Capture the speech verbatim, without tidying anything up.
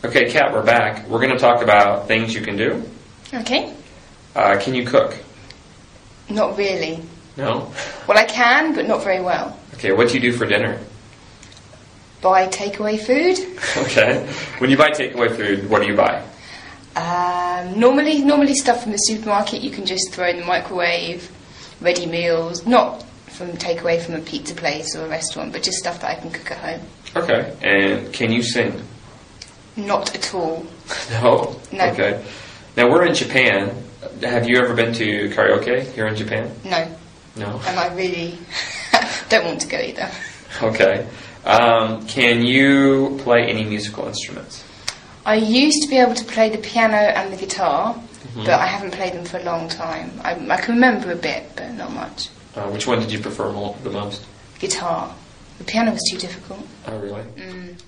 Okay, Kat, we're back. We're going to talk about things you can do. Okay. Uh, can you cook? Not really. No? Well, I can, but not very well. Okay, what do you do for dinner? Buy takeaway food. Okay. When you buy takeaway food, what do you buy? Um, normally, normally stuff from the supermarket you can just throw in the microwave, ready meals, not from takeaway from a pizza place or a restaurant, but just stuff that I can cook at home. Okay. And can you sing? Not at all. No? No. Okay. Now, we're in Japan. Have you ever been to karaoke here in Japan? No. No? And I really don't want to go either. Okay. Um, can you play any musical instruments? I used to be able to play the piano and the guitar, Mm-hmm. but I haven't played them for a long time. I, I can remember a bit, but not much. Uh, which one did you prefer mo- the most? Guitar. The piano was too difficult. Oh, really? Mm.